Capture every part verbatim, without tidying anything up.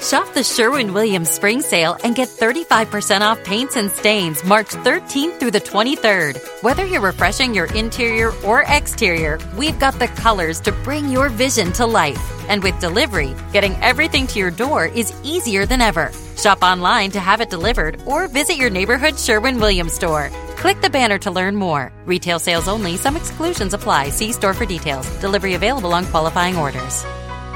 Shop the Sherwin-Williams spring sale and get thirty-five percent off paints and stains March thirteenth through the twenty-third. Whether you're refreshing your interior or exterior, we've got the colors to bring your vision to life. And with delivery, getting everything to your door is easier than ever. Shop online to have it delivered or visit your neighborhood Sherwin-Williams store. Click the banner to learn more. Retail sales only. Some exclusions apply. See store for details. Delivery available on qualifying orders.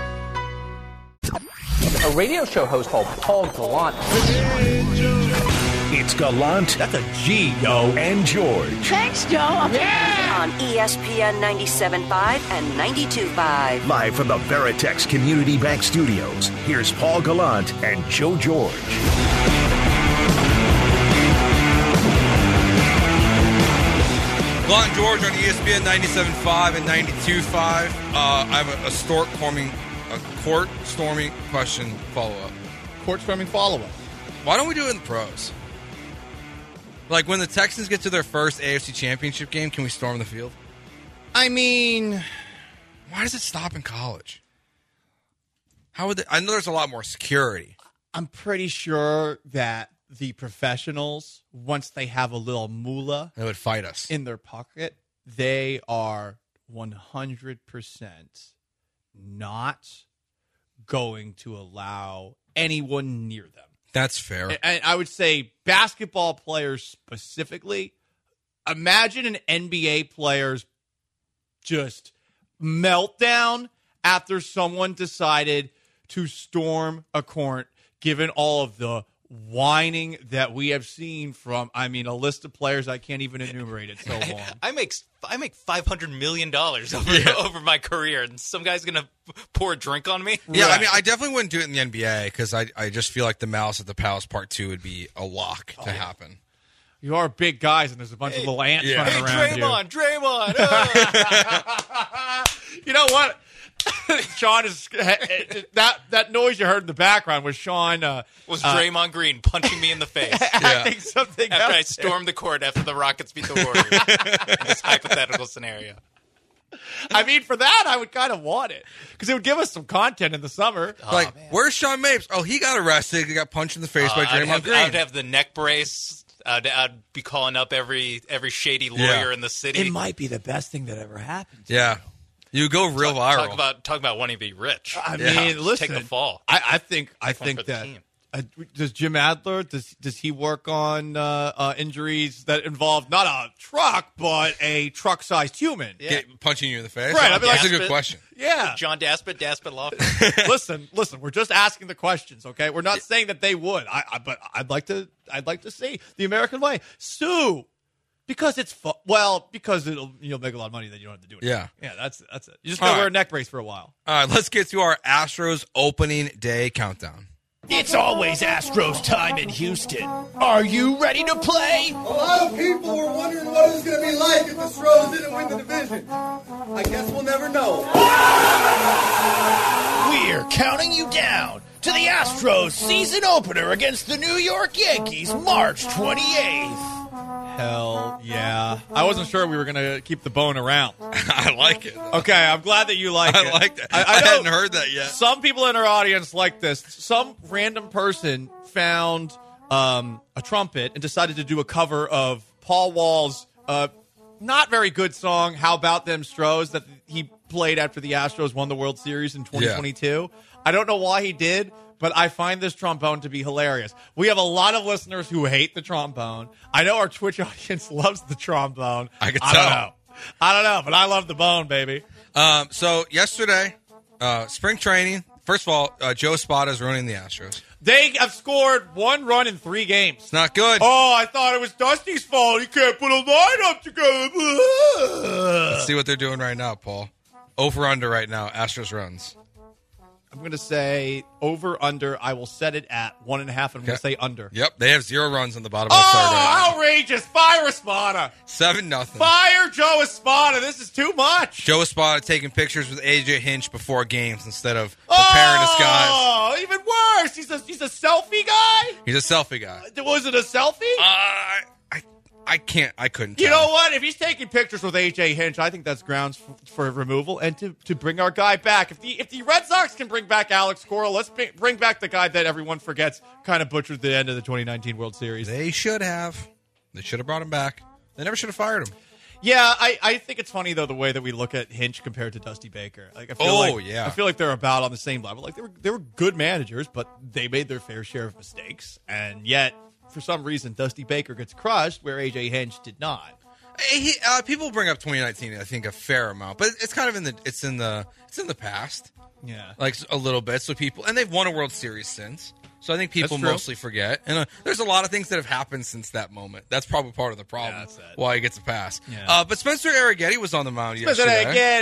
A radio show host called Paul Gallant. It's Gallant. That's a G, yo. And George. Thanks, Joe. Yeah. On E S P N ninety-seven point five and ninety-two point five. Live from the Veritex Community Bank Studios, here's Paul Gallant and Joe George. Gallant George on E S P N ninety-seven point five and ninety-two point five. Uh, I have a, a stork forming, a court storming question follow-up. Court storming follow-up. Why don't we do it in the pros? Like, when the Texans get to their first A F C Championship game, can we storm the field? I mean, why does it stop in college? How would they, I know there's a lot more security. I'm pretty sure that the professionals, once they have a little moolah, they would fight us in their pocket. They are one hundred percent not going to allow anyone near them. That's fair. And I would say basketball players specifically, imagine an N B A player's just meltdown after someone decided to storm a court, given all of the whining that we have seen from, I mean, a list of players I can't even enumerate. It's so long. I make I make five hundred million dollars over, yeah. over my career, and some guy's going to pour a drink on me? Yeah, right. I mean, I definitely wouldn't do it in the N B A because I, I just feel like the Malice at the Palace Part two would be a lock to oh. happen. You are big guys, and there's a bunch hey, of little ants yeah. running hey, around Draymond, you. Draymond, Draymond! You know what? Sean is that that noise you heard in the background was Sean uh, was Draymond uh, Green punching me in the face. I think something after else I stormed the court after the Rockets beat the Warriors. In this hypothetical scenario. I mean, for that, I would kind of want it because it would give us some content in the summer. Oh, like, man. Where's Sean Mapes? Oh, he got arrested. He got punched in the face uh, by Draymond I'd have, Green. I'd have the neck brace. I'd, I'd be calling up every every shady lawyer yeah. in the city. It might be the best thing that ever happened. Yeah. You go real talk, viral. Talk about talk about wanting to be rich. I yeah. mean, listen, take the fall. I, I think I think that uh, does Jim Adler does does he work on uh, uh, injuries that involve not a truck but a truck-sized human? Yeah. Get, punching you in the face. Right. I mean, that's like, a good question. Yeah, John Daspit, Daspit Law. listen, listen. We're just asking the questions, okay? We're not saying that they would. I, I but I'd like to. I'd like to see the American way. Sue. Because it's fun. Well, because it'll you'll make a lot of money, then you don't have to do it. Yeah, yeah. That's that's it. You just gotta All wear right. a neck brace for a while. All right, let's get to our Astros opening day countdown. It's always Astros time in Houston. Are you ready to play? A lot of people were wondering what it was going to be like if the Astros didn't win the division. I guess we'll never know. We're counting you down to the Astros season opener against the New York Yankees, March twenty-eighth. Hell yeah. I wasn't sure we were going to keep the bone around. I like it. Okay, I'm glad that you like I it. I like that. I, I, I hadn't heard that yet. Some people in our audience like this. Some random person found um, a trumpet and decided to do a cover of Paul Wall's uh, not very good song, How About Them Stros, that he played after the Astros won the World Series in twenty twenty-two. Yeah. I don't know why he did, but I find this trombone to be hilarious. We have a lot of listeners who hate the trombone. I know our Twitch audience loves the trombone. I can I tell. don't know. I don't know, but I love the bone, baby. Um, so yesterday, uh, spring training. First of all, uh, Joe Espada is ruining the Astros. They have scored one run in three games. It's not good. Oh, I thought it was Dusty's fault. He can't put a line up together. Let's see what they're doing right now, Paul. Over under right now, Astros runs. I'm going to say over, under. I will set it at one and a half, and I'm okay. going to say under. Yep, they have zero runs on the bottom oh, of the third. Right outrageous. Fire Espada. Seven nothing. Fire Joe Espada. This is too much. Joe Espada taking pictures with A J Hinch before games instead of preparing his guys. Oh, even worse. He's a, he's a selfie guy? He's a selfie guy. Was it a selfie? Uh, I, I can't. I couldn't. You tell. know what? If he's taking pictures with A J Hinch, I think that's grounds for, for removal and to, to bring our guy back. If the if the Red Sox can bring back Alex Cora, let's bring, bring back the guy that everyone forgets kind of butchered the end of the twenty nineteen World Series. They should have. They should have brought him back. They never should have fired him. Yeah, I, I think it's funny, though, the way that we look at Hinch compared to Dusty Baker. Like, I feel Oh, like, yeah. I feel like they're about on the same level. Like, they were, they were good managers, but they made their fair share of mistakes. And yet, for some reason, Dusty Baker gets crushed where A J Hinch did not. He, uh, people bring up twenty nineteen, I think, a fair amount, but it's kind of in the it's in the it's in the past, Yeah. like a little bit. So people, and they've won a World Series since. So I think people That's true. mostly forget, and uh, there's a lot of things that have happened since that moment. That's probably part of the problem. Yeah, that's it. Why he gets a pass. Yeah. Uh, but Spencer Arrighetti was on the mound But then yesterday. I get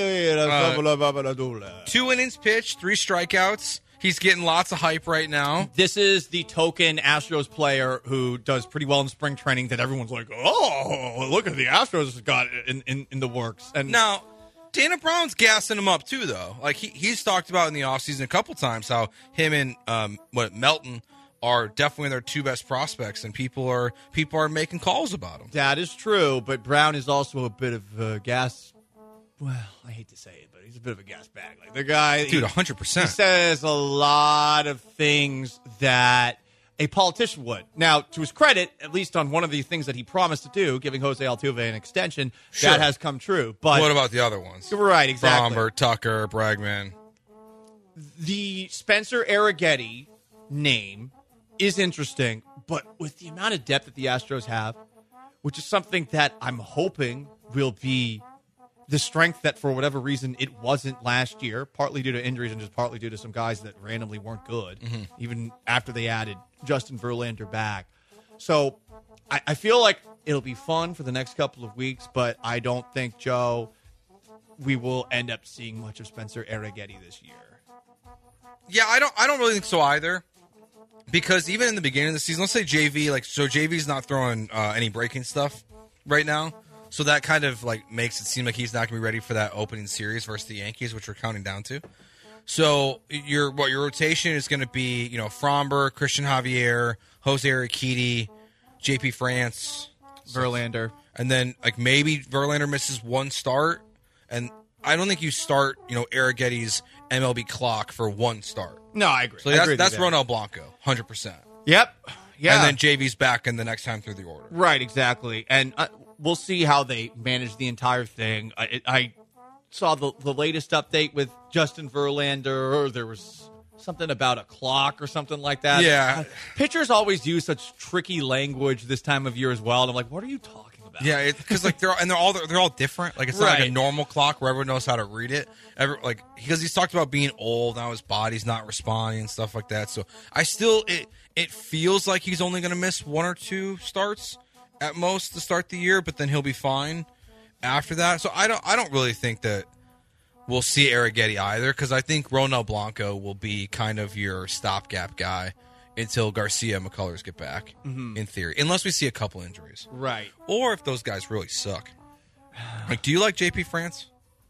it. Uh, Two innings pitched, three strikeouts. He's getting lots of hype right now. This is the token Astros player who does pretty well in spring training that everyone's like, oh, look at the Astros got in, in, in the works. And Now, Dana Brown's gassing him up too, though. Like he, he's talked about in the offseason a couple times how him and um, what Melton are definitely their two best prospects, and people are people are making calls about him. that is true, but Brown is also a bit of a gas. Well, I hate to say it, but he's a bit of a gas bag. Like the guy, Dude, he, one hundred he percent. says a lot of things that a politician would. Now, to his credit, at least on one of the things that he promised to do, giving Jose Altuve an extension, Sure. that has come true. But What about the other ones? right, exactly. Fromber, Tucker, Bregman. The Spencer Arrighetti name is interesting, but with the amount of depth that the Astros have, which is something that I'm hoping will be the strength that for whatever reason it wasn't last year, partly due to injuries and just partly due to some guys that randomly weren't good, Mm-hmm. even after they added Justin Verlander back. So I, I feel like it'll be fun for the next couple of weeks, but I don't think, Joe, we will end up seeing much of Spencer Arrighetti this year. Yeah, I don't. I don't really think so either. Because even in the beginning of the season, let's say J V, like so, J V's not throwing uh, any breaking stuff right now, so that kind of like makes it seem like he's not going to be ready for that opening series versus the Yankees, which we're counting down to. So your what your rotation is going to be, you know, Fromber, Christian Javier, Jose Urquidy, J P France, Verlander. and then like maybe Verlander misses one start, and I don't think you start, you know, Arrighetti's M L B clock for one start. No, I agree. So I that's agree with that's you there. Ronel Blanco, one hundred percent. Yep. Yeah. And then J V's back in the next time through the order. Right, exactly. And uh, we'll see how they manage the entire thing. I, it, I saw the, the latest update with Justin Verlander. There was something about a clock or something like that. Yeah. Uh, pitchers always use such tricky language this time of year as well. And I'm like, what are you talking about? Yeah, because like they're and they're all they're all different. Like it's not like Right. a normal clock where everyone knows how to read it. Every, like because he's talked about being old now, his body's not responding and stuff like that. So I still it it feels like he's only going to miss one or two starts at most to start the year, but then he'll be fine after that. So I don't I don't really think that we'll see Arrighetti either, because I think Ronel Blanco will be kind of your stopgap guy until Garcia and McCullers get back, in theory, unless we see a couple injuries. Right. Or if those guys really suck. Like, do you like J P France?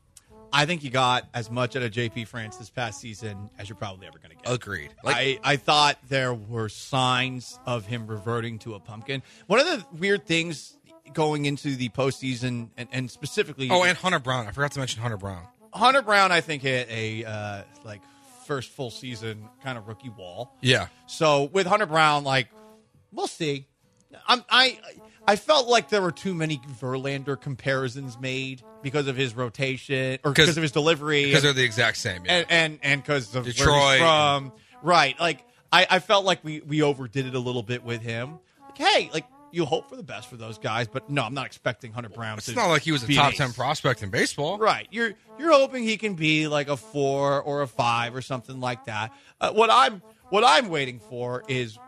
I think you got as much out of J P France this past season as you're probably ever going to get. Agreed. Like, I, I thought there were signs of him reverting to a pumpkin. One of the weird things going into the postseason, and, and specifically, oh, and Hunter Brown. I forgot to mention Hunter Brown. Hunter Brown, I think, hit a uh, like first full season kind of rookie wall. Yeah. So with Hunter Brown, like, we'll see. I'm, I I felt like there were too many Verlander comparisons made because of his rotation or because of his delivery, Because and- they're the exact same. Yeah. and and and because of Detroit. where he's from, right? Like I, I felt like we we overdid it a little bit with him. Like, hey, like you hope for the best for those guys, but no, I'm not expecting Hunter Brown. it's to not like he was a be an top ace. ten prospect in baseball. Right? You're you're hoping he can be like a four or a five or something like that. Uh, what I'm what I'm waiting for is.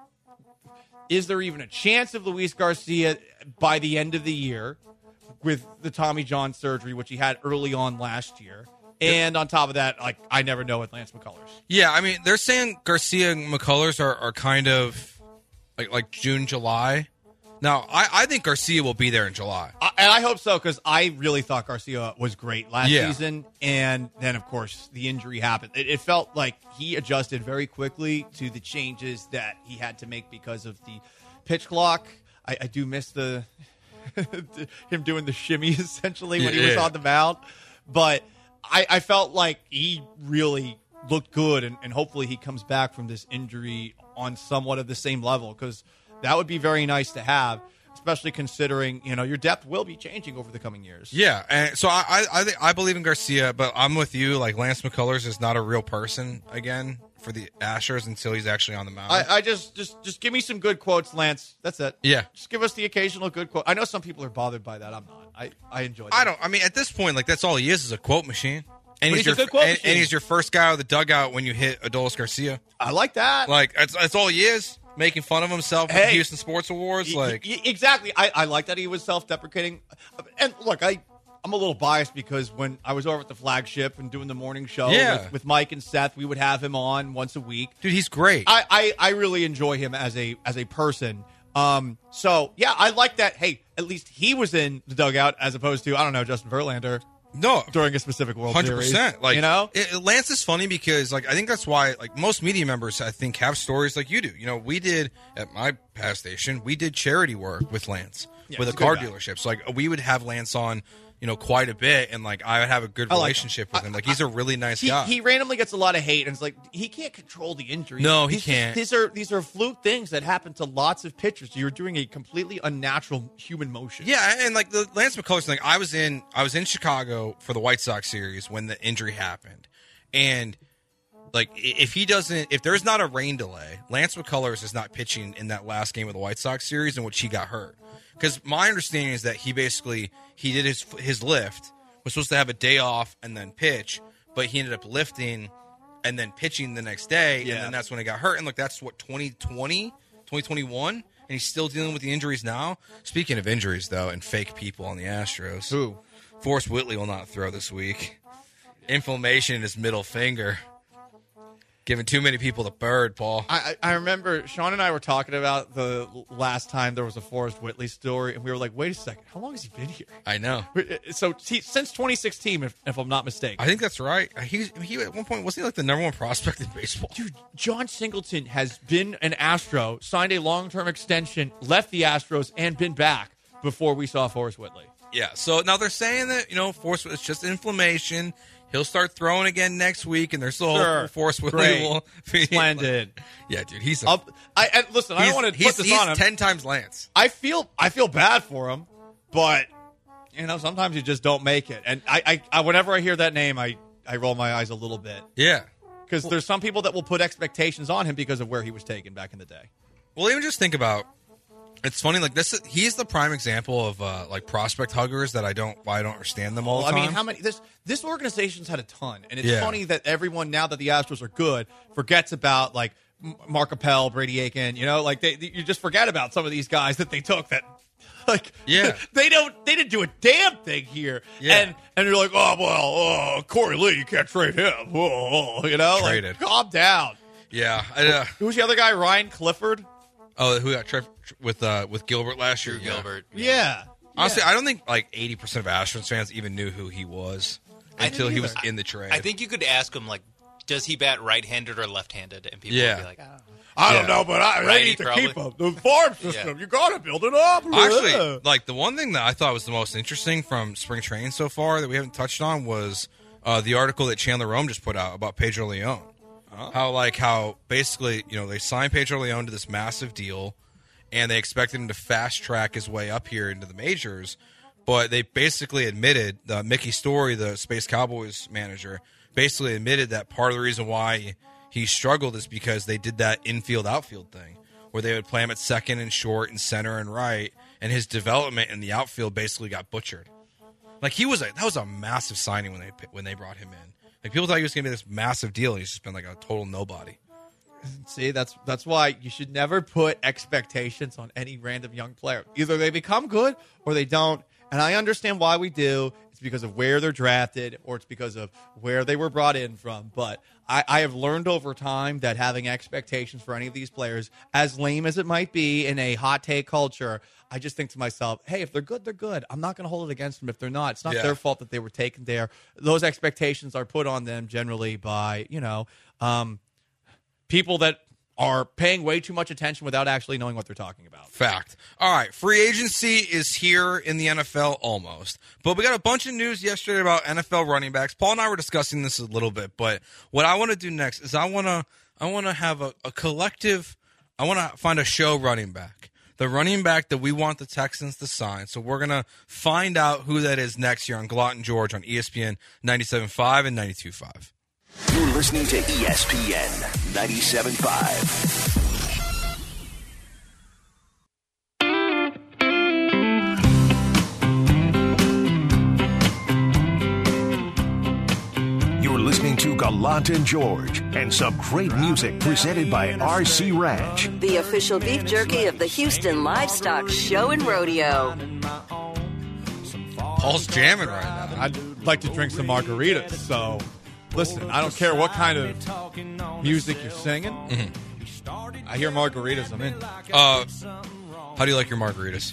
Is there even a chance of Luis Garcia by the end of the year with the Tommy John surgery, which he had early on last year? And on top of that, like I never know with Lance McCullers. Yeah, I mean, they're saying Garcia and McCullers are, are kind of like like June, July. Now, I, I think Garcia will be there in July. I, and I hope so, because I really thought Garcia was great last Yeah. season. And then, of course, the injury happened. It, it felt like he adjusted very quickly to the changes that he had to make because of the pitch clock. I, I do miss the him doing the shimmy essentially when he Yeah. was on the mound. But I, I felt like he really looked good, and, and hopefully he comes back from this injury on somewhat of the same level, because that would be very nice to have, especially considering, you know, your depth will be changing over the coming years. Yeah, and so I I I, think, I believe in Garcia, but I'm with you. Like, Lance McCullers is not a real person again for the Astros until he's actually on the mound. I, I just, just, just give me some good quotes, Lance. That's it. Yeah. Just give us the occasional good quote. I know some people are bothered by that. I'm not. I, I enjoy that. I don't. I mean, at this point, like, that's all he is is a quote machine. And But he's, he's a your good quote and, machine. and he's your first guy out of the dugout when you hit Adolis Garcia. I like that. Like, that's that's all he is. Making fun of himself at the Hey. Houston Sports Awards. Y- Like, y- exactly. I, I like that he was self-deprecating. And look, I, I'm a little biased because when I was over at the flagship and doing the morning show Yeah. with, with Mike and Seth, we would have him on once a week. dude, he's great. I, I, I really enjoy him as a as a person. Um, so yeah, I like that. Hey, at least he was in the dugout as opposed to, I don't know, Justin Verlander no, during a specific World Hundred Series. percent. Like, you know, it, it- Lance is funny because, like, I think that's why, like, most media members, I think, have stories like you do. You know, we did at my past station, we did charity work with Lance Yeah, with a he's a good car guy. dealership. So, like, we would have Lance on, you know, quite a bit, and like, I would have a good I like relationship him. with him. Like, he's a really nice he, guy. he randomly gets a lot of hate, and it's like he can't control the injury. No, he These- can't. These are these are fluke things that happen to lots of pitchers. You're doing a completely unnatural human motion. Yeah, and like the Lance McCullers thing, I was in I was in Chicago for the White Sox series when the injury happened, and like i- if he doesn't, if there's not a rain delay, Lance McCullers is not pitching in that last game of the White Sox series in which he got hurt. Because my understanding is that he basically he did his his lift, was supposed to have a day off and then pitch, but he ended up lifting and then pitching the next day, Yeah. and then that's when he got hurt. And look, that's what twenty twenty, twenty twenty-one, and he's still dealing with the injuries now. Speaking of injuries, though, and fake people on the Astros, Who? Forrest Whitley will not throw this week. Inflammation in his middle finger. Giving too many people the bird, Paul. I, I I remember Sean and I were talking about the last time there was a Forrest Whitley story, and we were like, wait a second, how long has he been here? I know. So he, since twenty sixteen, if, if I'm not mistaken. I think that's right. He, he at one point wasn't he like the number one prospect in baseball? Dude, John Singleton has been an Astro, signed a long-term extension, left the Astros, and been back before we saw Forrest Whitley. Yeah. So now they're saying that, you know, Forrest it's just inflammation. He'll start throwing again next week, and they're still Sure. hopeful Forrest Whitley Great. will be Splendid. Yeah, dude, he's a, I'll, I and listen. I he's, don't want to he's, put this he's on him. ten times Lance. I feel I feel bad for him, but you know sometimes you just don't make it. And I, I, I whenever I hear that name, I, I roll my eyes a little bit Yeah. because there's some people that will put expectations on him because of where he was taken back in the day. Well, even just think about. It's funny, like this. He's the prime example of uh, like prospect huggers that I don't. Why I don't understand them all Well, the I time. mean, how many? This this organization's had a ton, and it's Yeah. funny that everyone now that the Astros are good forgets about like M- Mark Appel, Brady Aiken. You know, like they, they- you just forget about some of these guys that they took that. Like Yeah. they don't they didn't do a damn thing here. Yeah. And and you're like, oh well, oh, Corey Lee, you can't trade him. Oh, you know, Traded. like calm down. yeah. I, uh, Who's the other guy? Ryan Clifford. oh, who got tri- with uh, with Gilbert last year? Drew Yeah. Gilbert. Yeah. Honestly, Yeah. I don't think like eighty percent of Astros fans even knew who he was until didn't he was either. in the trade. I think you could ask him, like, does he bat right-handed or left-handed? And people Yeah. would be like, I Yeah. don't know, but I, Righty, they need to probably. keep him. The farm system, you got to build it up. Actually, like the one thing that I thought was the most interesting from spring training so far that we haven't touched on was uh, the article that Chandler Rome just put out about Pedro Leon. How like how basically you know they signed Pedro Leon to this massive deal, and they expected him to fast track his way up here into the majors, but they basically admitted uh, Mickey Story, the Space Cowboys manager, basically admitted that part of the reason why he struggled is because they did that infield outfield thing where they would play him at second and short and center and right, and his development in the outfield basically got butchered. Like he was a that was a massive signing when they when they brought him in. Like people thought he was going to be this massive deal, and he's just been like a total nobody. See, that's that's why you should never put expectations on any random young player. Either they become good or they don't. And I understand why we do. It's because of where they're drafted or it's because of where they were brought in from. But I, I have learned over time that having expectations for any of these players, as lame as it might be in a hot take culture, I just think to myself, hey, if they're good, they're good. I'm not going to hold it against them if they're not. It's not Yeah. their fault that they were taken there. Those expectations are put on them generally by, you know, um, people that are paying way too much attention without actually knowing what they're talking about. Fact. All right, free agency is here in the N F L almost. But we got a bunch of news yesterday about N F L running backs. Paul and I were discussing this a little bit, but what I want to do next is I want to I want to have a, a collective, I want to find a show running back. The running back that we want the Texans to sign. So we're going to find out who that is next year on Glott and George on E S P N ninety-seven point five and ninety-two point five. You're listening to E S P N ninety-seven point five. You're listening to Gallant and George and some great music presented by R C Ranch, the official beef jerky of the Houston Livestock Show and Rodeo. Paul's jamming right now. I'd like to drink some margaritas, so listen, I don't care what kind of music you're singing. Mm-hmm. I hear margaritas, I'm in. Uh, how do you like your margaritas?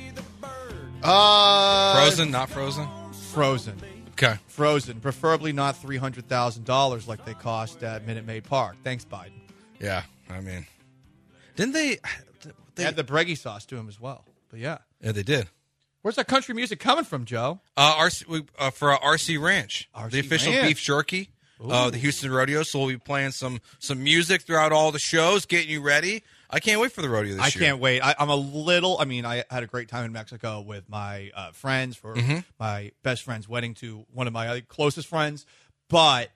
Uh, frozen, not frozen? Frozen. Okay. Frozen. Preferably not three hundred thousand dollars like they cost at Minute Maid Park. Thanks, Biden. Yeah, I mean, didn't they? They, they had the Breggy sauce to them as well. But yeah. Yeah, they did. Where's that country music coming from, Joe? Uh, R C, uh, for uh, R C Ranch, R C the official Ranch. beef jerky, uh, the Houston Rodeo. So we'll be playing some some music throughout all the shows, getting you ready. I can't wait for the rodeo this I year. can't wait. I, I'm a little. I mean, I had a great time in Mexico with my uh, friends for Mm-hmm. my best friend's wedding to one of my closest friends, but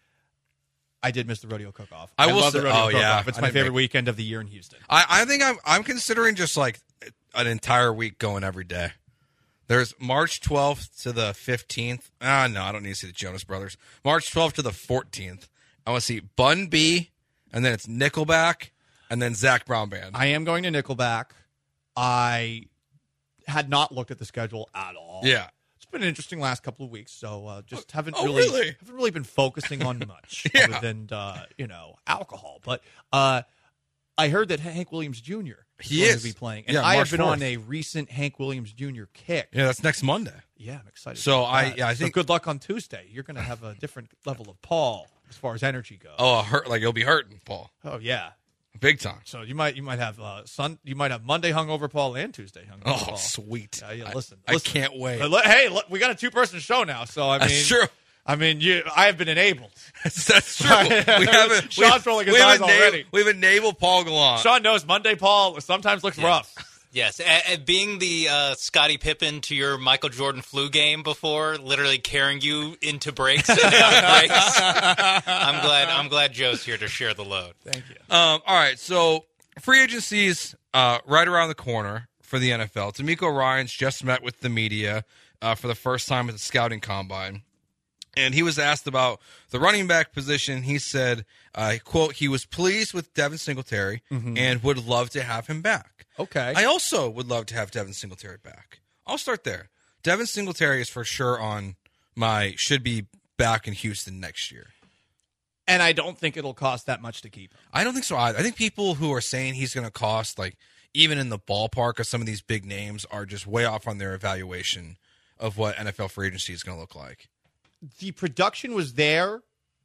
I did miss the rodeo cook-off. I will love say- the rodeo oh, cook-off. yeah. It's I my didn't favorite make- weekend of the year in Houston. I, I think I'm I'm considering just like an entire week going every day. There's March twelfth to the fifteenth. Ah, no, I don't need to see the Jonas Brothers. March twelfth to the fourteenth. I want to see Bun B, and then it's Nickelback, and then Zach Brown Band. I am going to Nickelback. I had not looked at the schedule at all. Yeah. It's been an interesting last couple of weeks, so uh, just haven't oh, really, really? haven't really been focusing on much Yeah. other than uh, you know alcohol. But uh, I heard that Hank Williams Junior He going is. to be playing, and Yeah, I March have been on fourth. a recent Hank Williams Junior kick. Yeah, that's next Monday. Yeah, I'm excited. So about I- that. yeah, I So think- good luck on Tuesday. You're going to have a different level of Paul as far as energy goes. Oh, hurt like you'll be hurting, Paul, Oh, yeah. big time. So you might you might have uh, sun you might have Monday hungover Paul and Tuesday hungover Oh, Paul. sweet. Yeah, yeah, I- listen, I, listen. can't wait. Uh, le- Hey, look, we got a two person show now, so I mean, That's true. I mean, you, I have been enabled. That's true. We haven't. Sean's we, rolling his we eyes have enabled, already. We've enabled Paul Gallant. Sean knows Monday Paul sometimes looks rough. Yes, a- a- being the uh, Scottie Pippen to your Michael Jordan flu game before, literally carrying you into breaks and out of breaks. I'm glad. I'm glad Joe's here to share the load. Thank you. Um, all right, so free agency's uh, right around the corner for the N F L. D'Amico Ryans just met with the media uh, for the first time at the scouting combine. And he was asked about the running back position. He said, uh, quote, he was pleased with Devin Singletary Mm-hmm. and would love to have him back. Okay. I also would love to have Devin Singletary back. I'll start there. Devin Singletary is for sure on my should be back in Houston next year. And I don't think it'll cost that much to keep him. I don't think so either. I think people who are saying he's going to cost, like, even in the ballpark of some of these big names, are just way off on their evaluation of what N F L free agency is going to look like. The production was there.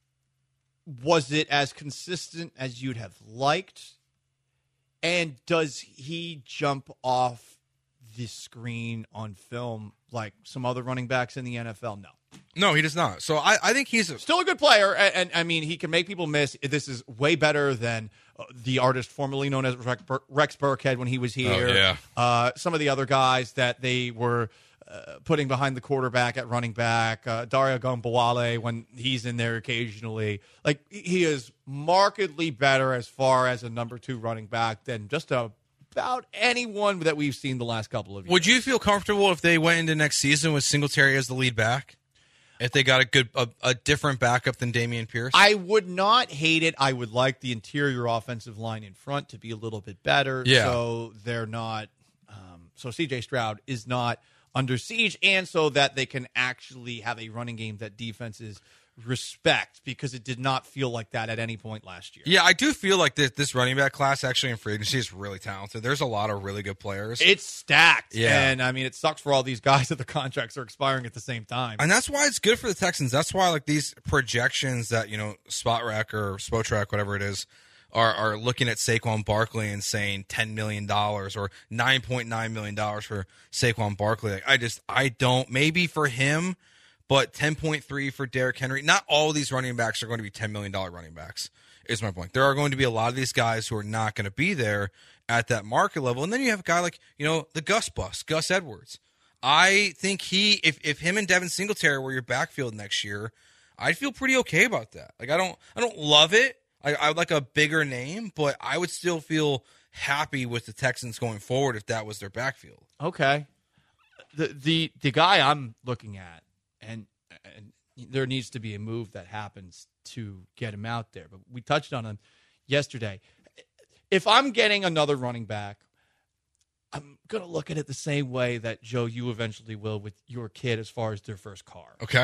Was it as consistent as you'd have liked? And does he jump off the screen on film like some other running backs in the N F L? No. No, he does not. So I, I think he's a, Still a good player, and, and I mean, he can make people miss. This is way better than uh, the artist formerly known as Rex, Bur- Rex Burkhead when he was here. Oh, yeah. Uh, some of the other guys that they were uh, putting behind the quarterback at running back, uh, Dario Gomboale when he's in there occasionally. Like, he is markedly better as far as a number two running back than just a about anyone that we've seen the last couple of years. Would you feel comfortable if they went into next season with Singletary as the lead back? If they got a good, a, a different backup than Dameon Pierce? I would not hate it. I would like the interior offensive line in front to be a little bit better. Yeah. So they're not, um, so C J Stroud is not under siege, and so that they can actually have a running game that defenses respect, because it did not feel like that at any point last year. Yeah, I do feel like this, this running back class actually in free agency is really talented. There's a lot of really good players. It's stacked. Yeah. And, I mean, it sucks for all these guys that the contracts are expiring at the same time. And that's why it's good for the Texans. That's why, like, these projections that, you know, Spot Rack or Spotrack, whatever it is, are, are looking at Saquon Barkley and saying ten million dollars or nine point nine million dollars for Saquon Barkley. Like, I just, I don't, maybe for him, but ten point three for Derrick Henry. Not all of these running backs are going to be ten million dollars running backs, is my point. There are going to be a lot of these guys who are not going to be there at that market level. And then you have a guy like, you know, the Gus bus, Gus Edwards. I think he, if, if him and Devin Singletary were your backfield next year, I'd feel pretty okay about that. Like, I don't, I don't love it. I, I would like a bigger name, but I would still feel happy with the Texans going forward if that was their backfield. Okay. The the the guy I'm looking at, and, and there needs to be a move that happens to get him out there. But we touched on him yesterday. If I'm getting another running back, I'm going to look at it the same way that, Joe, you eventually will with your kid as far as their first car. Okay.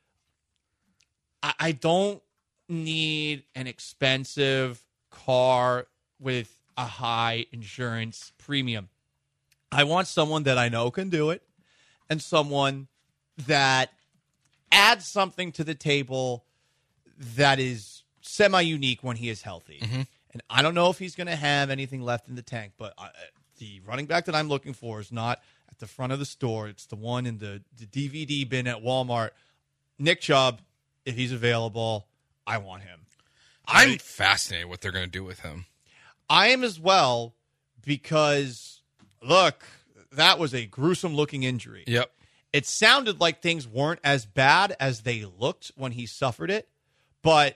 I, I don't need an expensive car with a high insurance premium. I want someone that I know can do it and someone that adds something to the table that is semi-unique when he is healthy. Mm-hmm. And I don't know if he's going to have anything left in the tank, but I, the running back that I'm looking for is not at the front of the store. It's the one in the, the D V D bin at Walmart. Nick Chubb, if he's available, I want him. I'm I, fascinated what they're going to do with him. I am as well because, look, that was a gruesome-looking injury. Yep. It sounded like things weren't as bad as they looked when he suffered it, but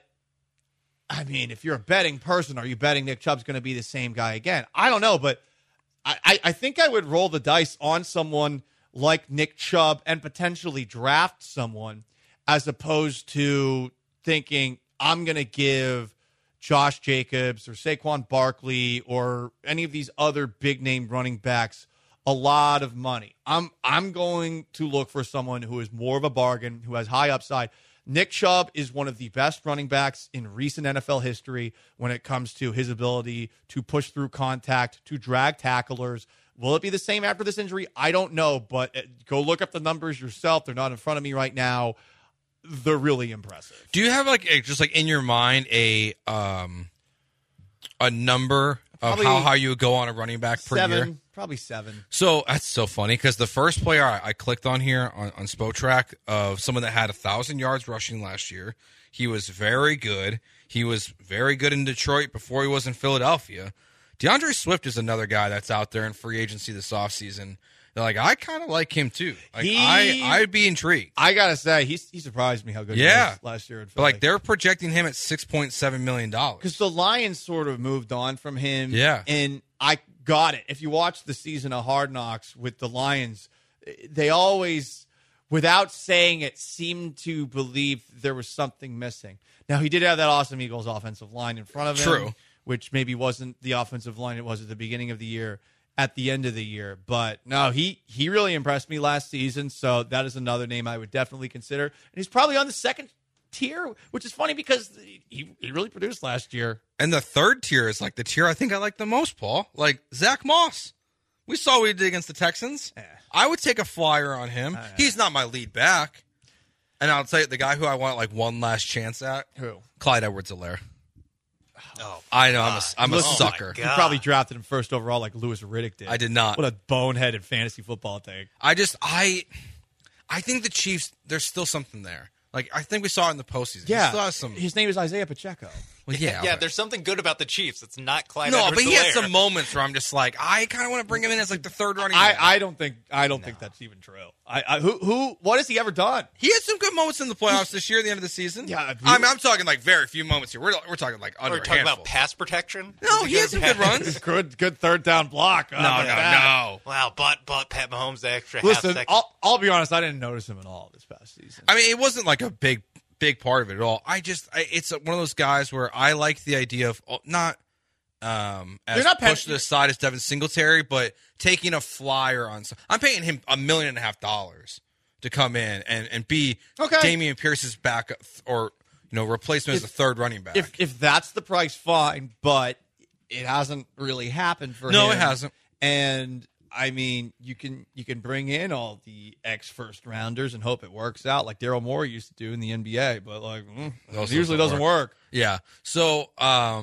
I mean, if you're a betting person, are you betting Nick Chubb's going to be the same guy again? I don't know, but I, I, I think I would roll the dice on someone like Nick Chubb and potentially draft someone as opposed to thinking I'm going to give Josh Jacobs or Saquon Barkley or any of these other big-name running backs a lot of money. I'm I'm going to look for someone who is more of a bargain, who has high upside. Nick Chubb is one of the best running backs in recent N F L history when it comes to his ability to push through contact, to drag tacklers. Will it be the same after this injury? I don't know, but go look up the numbers yourself. They're not in front of me right now. They're really impressive. Do you have like a, just like in your mind a um a number of Probably how high you would go on a running back per seven, year? Probably seven. So that's so funny because the first player I, I clicked on here on, on Spotrac of someone that had a thousand yards rushing last year. He was very good. He was very good in Detroit before he was in Philadelphia. DeAndre Swift is another guy that's out there in free agency this offseason. They're like, I kind of like him too. Like He- I, I'd be intrigued. I gotta say, he he surprised me how good Yeah. he was last year in But Philly. like they're projecting him at six point seven million dollars. Because the Lions sort of moved on from him. Yeah. And I got it. If you watch the season of Hard Knocks with the Lions, they always, without saying it, seemed to believe there was something missing. Now, he did have that awesome Eagles offensive line in front of him. True. Which maybe wasn't the offensive line it was at the beginning of the year, at the end of the year. But no, he he really impressed me last season, so that is another name I would definitely consider. And he's probably on the second tier, which is funny because he, he really produced last year. And the third tier is like the tier I think I like the most, Paul. Like Zach Moss. We saw what he did against the Texans. Yeah. I would take a flyer on him. Uh, He's not my lead back. And I'll tell you, the guy who I want like one last chance at, Who? Clyde Edwards-Helaire. Oh, I know, I'm a, I'm a Listen, sucker. You probably drafted him first overall like Lewis Riddick did. I did not. What a boneheaded fantasy football thing. I just, I I think the Chiefs, there's still something there. Like, I think we saw it in the postseason. Yeah. He still has some. His name is Isaiah Pacheco. Well, yeah. yeah, but- there's something good about the Chiefs. It's not Clyde No, but he had Edwards-Helaire. some moments where I'm just like, I kind of want to bring him in as like the third running I, back. I don't think I don't think that's even true. I, I who who what has he ever done? He had some good moments in the playoffs this year, at the end of the season. Yeah, I'm, I'm talking like very few moments here. We're, we're talking like under We're a talking handful. about pass protection. No, Is he had some good runs. Good good third down block. No, no, no. Wow, but but Pat Mahomes the extra half Listen, second. I'll I'll be honest. I didn't notice him at all this past season. I mean, it wasn't like a big, big part of it at all. I just, I, it's one of those guys where I like the idea of oh, not um, as You're not pushed paying- to the side as Devin Singletary, but taking a flyer on. some- I'm paying him a million and a half dollars to come in and, and be Okay. Damian Pierce's backup or you know replacement as a third running back. If if that's the price, fine. But it hasn't really happened for him. No, it hasn't. And I mean, you can you can bring in all the ex first rounders and hope it works out, like Daryl Morey used to do in the N B A. But like, mm, it Those usually doesn't doesn't work. Yeah. So, um,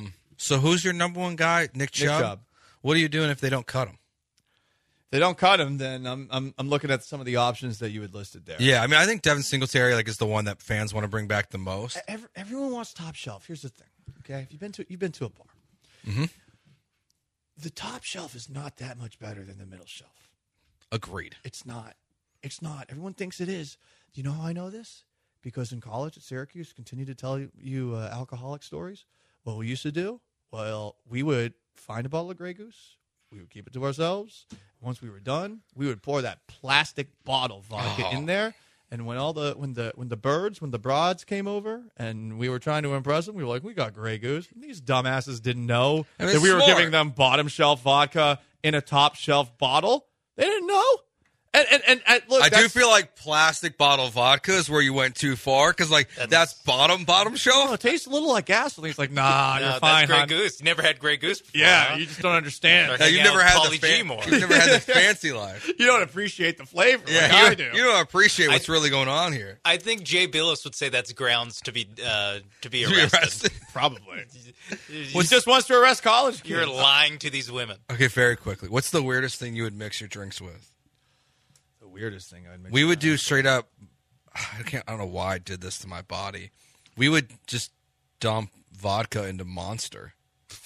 So who's your number one guy? Nick Chubb? Chubb. What are you doing if they don't cut him? If they don't cut him, then I'm I'm I'm looking at some of the options that you had listed there. Yeah, I mean, I think Devin Singletary like is the one that fans want to bring back the most. Every, everyone wants top shelf. Here's the thing, okay? If you've been to you've been to a bar, Mm-hmm. the top shelf is not that much better than the middle shelf. Agreed. It's not. It's not. Everyone thinks it is. Do you know how I know this? Because in college at Syracuse, continue to tell you, you uh, alcoholic stories. What we used to do, well, we would find a bottle of Grey Goose. We would keep it to ourselves. Once we were done, we would pour that plastic bottle vodka Oh. in there. And when all the when the when the birds, when the broads came over, and we were trying to impress them, we were like, "We got Grey Goose." And these dumbasses didn't know And that it's we were smart. giving them bottom shelf vodka in a top shelf bottle. They didn't know. And and and, and look, I do that's- feel like plastic bottle vodka is where you went too far because, like, that's bottom, bottom shelf. Oh, it tastes a little like gasoline. It's like, nah, No, you're fine, that's Grey hon. Goose. You never had Grey Goose before, Yeah, huh? you just don't understand. Start Yeah, hanging you've out never with had Pauly the G fan- more. you've never had the fancy life. You don't appreciate the flavor Yeah, like you, I do. you don't appreciate what's really going on here. I think Jay Billis would say that's grounds to be uh, to be To be arrested. arrested. Probably. You- He just wants to arrest college kids. You're lying to these women. Okay, very quickly. What's the weirdest thing you would mix your drinks with? The weirdest thing I'd make. We would do straight up. I can't. I don't know why I did this to my body. We would just dump vodka into Monster.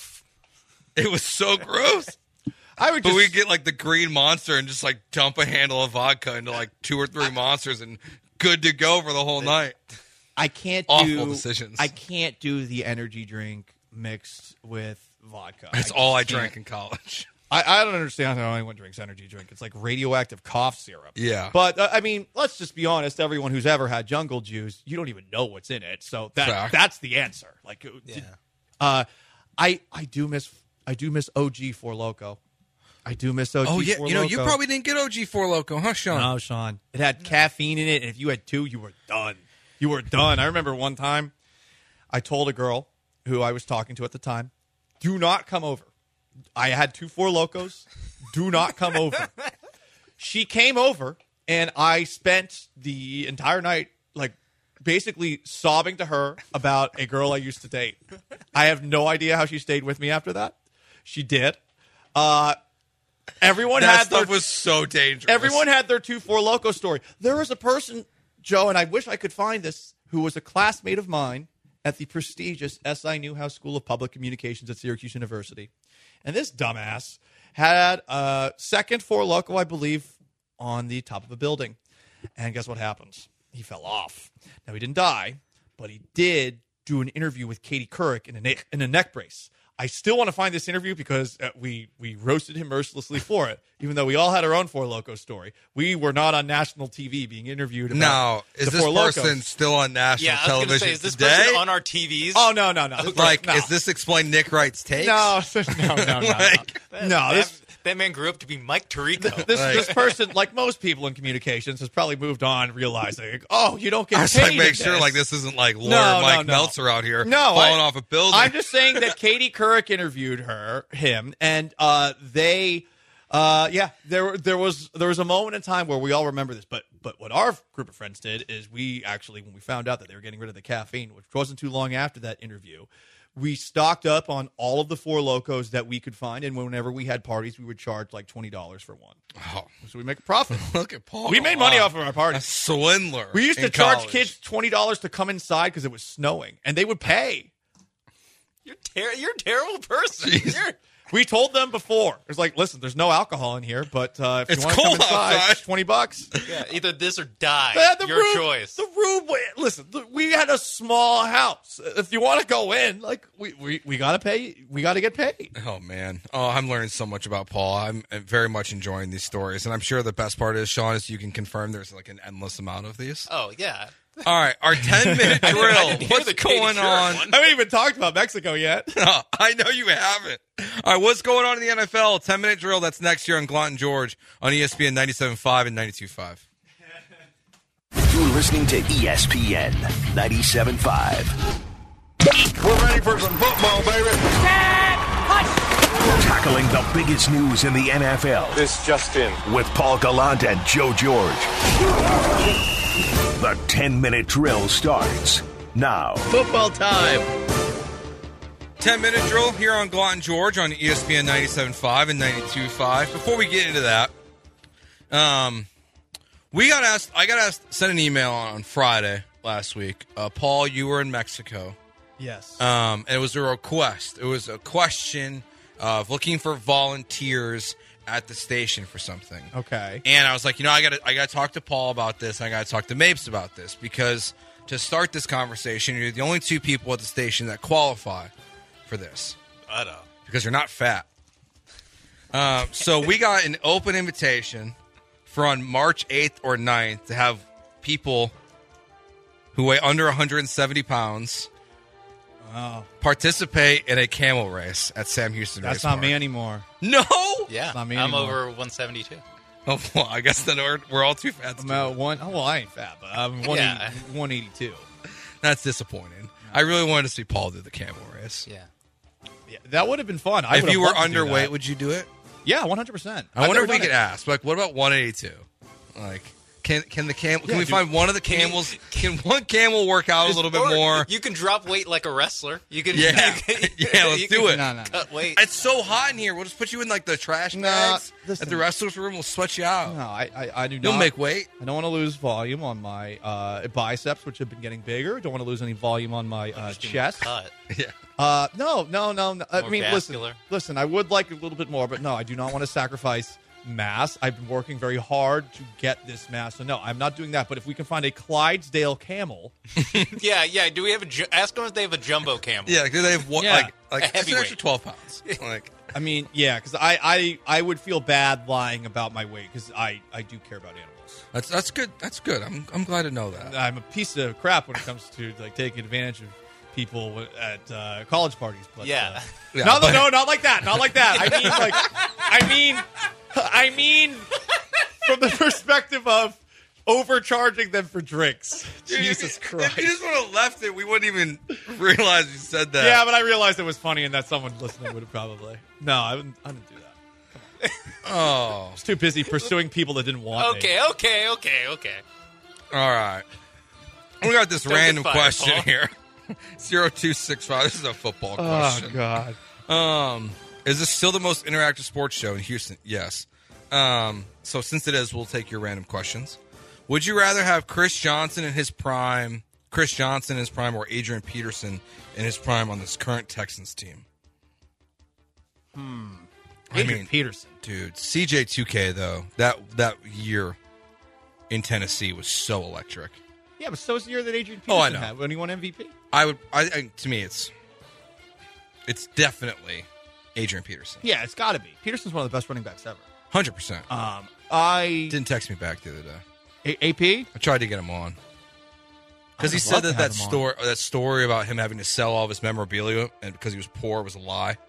It was so gross. I would But just, we get like the green Monster and just like dump a handle of vodka into like two or three Monsters and good to go for the whole night. I can't Awful do decisions. I can't do the energy drink mixed with vodka. That's I all I just can't. drank in college. I, I don't understand how anyone drinks energy drink. It's like radioactive cough syrup. Yeah. But, uh, I mean, let's just be honest. Everyone who's ever had Jungle Juice, you don't even know what's in it. So that Fact. that's the answer. Like, uh, Yeah. uh, I I do miss I do miss O G Four Loko. I do miss O G. Oh yeah, Four you know you Loko. probably didn't get O G Four Loco, huh, Sean? No, Sean. It had caffeine in it, and if you had two, you were done. You were done. I remember one time I told a girl who I was talking to at the time, do not come over. I had two Four Locos. Do not come over. She came over, and I spent the entire night, like, basically sobbing to her about a girl I used to date. I have no idea how she stayed with me after that. She did. Uh, everyone that had stuff their, was so dangerous. everyone had their two Four Loco story. There was a person, Joe, and I wish I could find this, who was a classmate of mine at the prestigious S I Newhouse School of Public Communications at Syracuse University. And this dumbass had a second Four Loco, I believe, on the top of a building. And guess what happens? He fell off. Now, he didn't die, but he did do an interview with Katie Couric in a, neck, in a neck brace. I still want to find this interview because uh, we we roasted him mercilessly for it, even though we all had our own Four Loco story. We were not on national T V being interviewed about Now, is the this Four person Locos. still on national Yeah, I was going to television say, is this today? person on our T Vs? Oh, no, no, no. like, no. is this explain Nick Wright's takes? No, no, no, no. Like, no. no this, that, that man grew up to be Mike Tirico. this, Like- this person, like most people in communications, has probably moved on, realizing, oh, you don't get I was paid like, make in sure this. like this isn't like Lord No, no, Mike no. Meltzer out here No, falling I- off a building. I'm just saying that Katie Couric interviewed her, him, and uh, they, uh, yeah, there there was there was a moment in time where we all remember this. But but what our group of friends did is we actually, when we found out that they were getting rid of the caffeine, which wasn't too long after that interview, we stocked up on all of the Four Locos that we could find, and whenever we had parties, we would charge like twenty dollars for one. Oh, So we make a profit. look at Paul. We made money Wow. off of our A parties. swindler. We used to in charge college. kids twenty dollars to come inside because it was snowing, and they would pay. You're, ter- you're a terrible person. Jeez. You're- We told them before. It's like, listen, there's no alcohol in here, but uh, if It's you want to come cold inside, outside. it's twenty bucks. yeah, either this or die. Yeah, the Your room- choice. The room. Listen, the, we had a small house. If you want to go in, like we we, we gotta pay. We gotta get paid. Oh man! Oh, I'm learning so much about Paul. I'm uh, very much enjoying these stories, and I'm sure the best part is, Sean, is you can confirm there's like an endless amount of these. Oh, yeah. All right, our ten minute I drill. didn't- I didn't hear What's the Katie going Couric on? one. I haven't even talked about Mexico yet. No, I know you haven't. All right, what's going on in the N F L? ten minute drill. That's next year on Glott and George on E S P N ninety-seven point five and ninety-two point five. You're listening to E S P N ninety-seven point five. We're ready for some football, baby. Tackling the biggest news in the N F L This just in. with Paul Gallant and Joe George. The ten minute drill starts now. Football time. ten-minute drill here on Glot and George on E S P N ninety-seven point five and ninety-two point five. Before we get into that, um, we got asked. I got asked. Sent an email on Friday last week. Uh, Paul, you were in Mexico. Yes. Um, and it was a request. It was a question of looking for volunteers at the station for something. Okay. And I was like, you know, I got to I got to talk to Paul about this. And I got to talk to Mapes about this because to start this conversation, you're the only two people at the station that qualify for this. I know. Because you're not fat. Um, so we got an open invitation for on March eighth or ninth to have people who weigh under one hundred seventy pounds Wow. participate in a camel race at Sam Houston That's Race not Park. me anymore. No? Yeah, That's not me I'm anymore. over one seventy-two. Oh, well, I guess then we're, we're all too fat. to I'm do at it. one. Oh, well, I ain't fat, but I'm one Yeah. eighty, one eighty-two. That's disappointing. I really wanted to see Paul do the camel race. Yeah. Yeah, that would have been fun. I if would you have were loved to do underweight, that. would you do it? Yeah, one hundred percent. I wonder if we could ask. Like, what about one eighty-two? Like, can can the camel? Can Yeah, we dude. find one of the camels? Can one camel work out a little bit Or more? You can drop weight like a wrestler. You can. Yeah. you can- Yeah, let's you do can it. No, no, no. Cut weight. It's so hot in here. We'll just put you in like the trash Nah, bags listen. at the wrestlers' room. We'll sweat you out. No, I, I, I do You'll not. make weight. I don't want to lose volume on my uh, biceps, which have been getting bigger. Don't want to lose any volume on my uh, Just getting chest. Cut. Yeah. Uh, no, no, no. no. I More mean, vascular. listen, listen. I would like a little bit more, but no, I do not want to sacrifice mass. I've been working very hard to get this mass, so no, I'm not doing that. But if we can find a Clydesdale camel, Yeah, yeah. Do we have a? ju- Ask them if they have a jumbo camel. Yeah. Because they have one, Yeah. like like A it's an extra heavyweight. twelve pounds. Like I mean, yeah, because I, I, I would feel bad lying about my weight because I, I do care about animals. that's that's good. That's good. I'm I'm glad to know that. I'm a piece of crap when it comes to like taking advantage of people at uh, college parties. But, Yeah. uh, Yeah, no, but- no, not like that. Not like that. I mean, like, I mean, I mean, from the perspective of overcharging them for drinks. Jesus If Christ. you just would have left it, we wouldn't even realize you said that. Yeah, but I realized it was funny, and that someone listening would have probably. No, I wouldn't. I didn't do that. Oh. I was too busy pursuing people that didn't want me. Okay, okay, okay, okay. All right. We got this Don't get random fired, question Paul. here. zero two six five. This is a football Oh question. God. Um, is this still the most interactive sports show in Houston? Yes. Um, so since it is, we'll take your random questions. Would you rather have Chris Johnson in his prime, Chris Johnson in his prime, or Adrian Peterson in his prime on this current Texans team? Hmm. I Adrian mean, Peterson. dude, C J two K though, that that year in Tennessee was so electric. Yeah, but so was the year that Adrian Oh, Peterson I know. had when he won M V P. I would, I, I to me, it's it's definitely Adrian Peterson, Yeah, it's got to be. Peterson's one of the best running backs ever. hundred percent. Um, I Didn't text me back the other day. A- AP. I tried to get him on because he I'd said love to that have that him on. story that story about him having to sell all of his memorabilia and because he was poor was a lie.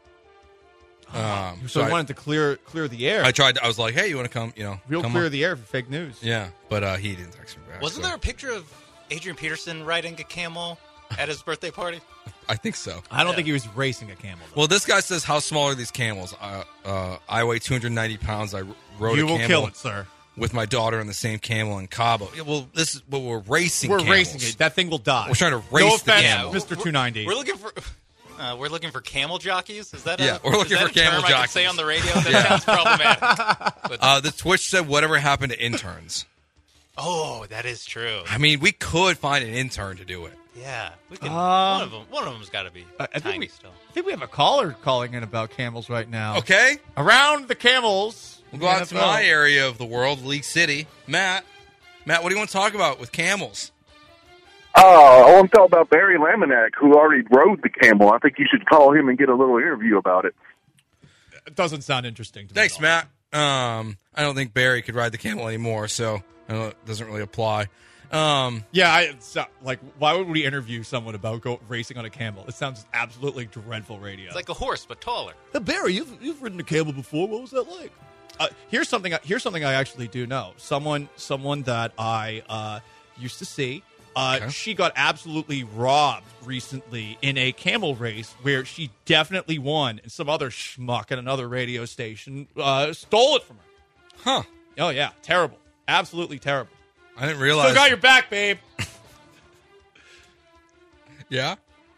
Um, So, so he I, wanted to clear clear the air. I tried. To, I was like, "Hey, you want to come? You know, Real come clear on." the air for fake news. Yeah, but uh, he didn't text me back. Wasn't so- there a picture of Adrian Peterson riding a camel at his birthday party? I think so. I don't Yeah. think he was racing a camel. Though. Well, this guy says, "How small are these camels?" Uh, uh, I weigh two hundred ninety pounds. I rode you a will camel kill it, sir. with my daughter on the same camel in Cabo. Yeah, well, this is but we're racing. We're camels. racing it. That thing will die. We're trying to No race the offense, camel. Mister two ninety. We're looking for. Uh, we're looking for camel jockeys. Is that a, Yeah, we're looking is that for a term camel I can say jockeys. on the radio? That Yeah. sounds problematic. But- Uh, the Twitch said, "Whatever happened to interns?" oh, that is true. I mean, we could find an intern to do it. Yeah, we can. Um, one of them. One of them's got to be I, I think tiny we, still. I think we have a caller calling in about camels right now. Okay, Around the camels. we'll go out to N F L. my area of the world, League City. Matt, Matt, what do you want to talk about with camels? Oh, I want to talk about Barry Laminack, who already rode the camel. I think you should call him and get a little interview about it. It doesn't sound interesting to me. Thanks, at all. Matt. Um, I don't think Barry could ride the camel anymore, so I don't, it doesn't really apply. Um, Yeah, I, it's, uh, like, why would we interview someone about go racing on a camel? It sounds absolutely dreadful radio. It's like a horse, but taller. Hey, Barry, you've you've ridden a camel before. What was that like? Uh, here's something. Here's something I actually do know. Someone, someone that I uh, used to see. Uh, Okay. She got absolutely robbed recently in a camel race where she definitely won, and some other schmuck at another radio station uh, stole it from her. huh? Oh yeah, terrible, absolutely terrible. I didn't realize. Still got your back, babe. yeah.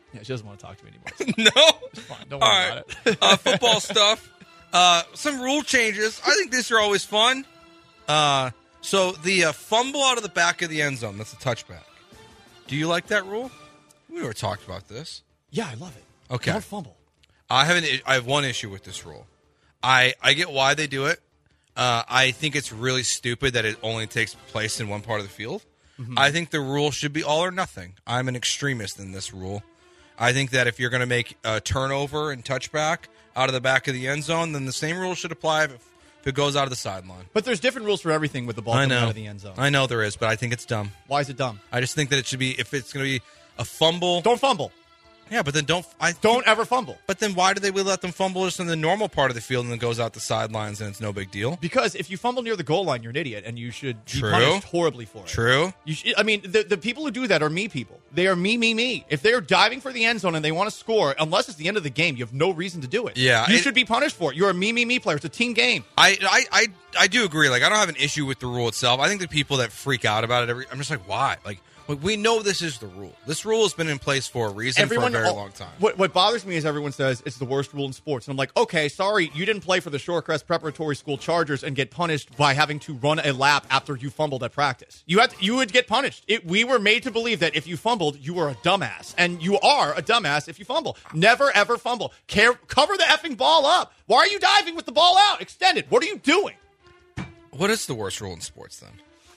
Yeah, she doesn't want to talk to me anymore. No? It's fine. Don't worry All about right. it. uh, football stuff. Uh, some rule changes. I think these are always fun. Uh, so the uh, fumble out of the back of the end zone, that's a touchback. Do you like that rule? We were talking about this. Yeah, I love it. Okay. Don't fumble. I have an, I have one issue with this rule. I, I get why they do it. Uh, I think it's really stupid that it only takes place in one part of the field. Mm-hmm. I think the rule should be all or nothing. I'm an extremist in this rule. I think that if you're going to make a turnover and touchback out of the back of the end zone, then the same rule should apply if, if it goes out of the sideline. But there's different rules for everything with the ball I coming know. out of the end zone. I know there is, but I think it's dumb. Why is it dumb? I just think that it should be, if it's going to be a fumble. Don't fumble. Yeah, but then don't. I Don't ever fumble. But then why do they let them fumble just in the normal part of the field and then goes out the sidelines and it's no big deal? Because if you fumble near the goal line, you're an idiot, and you should be True. punished horribly for it. True. You should, I mean, the, the people who do that are me people. They are me, me, me. If they are diving for the end zone and they want to score, unless it's the end of the game, you have no reason to do it. Yeah, You it- should be punished for it. You're a me, me, me player. It's a team game. I, I, I, I do agree. Like, I don't have an issue with the rule itself. I think the people that freak out about it, every, I'm just like, why? Like, like, we know this is the rule. This rule has been in place for a reason Everyone, for a very oh, long time. What, what bothers me is everyone says it's the worst rule in sports. And I'm like, okay, sorry, you didn't play for the Shorecrest Preparatory School Chargers and get punished by having to run a lap after you fumbled at practice. You had to, you would get punished. It, we were made to believe that if you fumbled, you were a dumbass. And you are a dumbass if you fumble. Never, ever fumble. Care, cover the effing ball up. Why are you diving with the ball out? Extended. What are you doing? What is the worst rule in sports, then?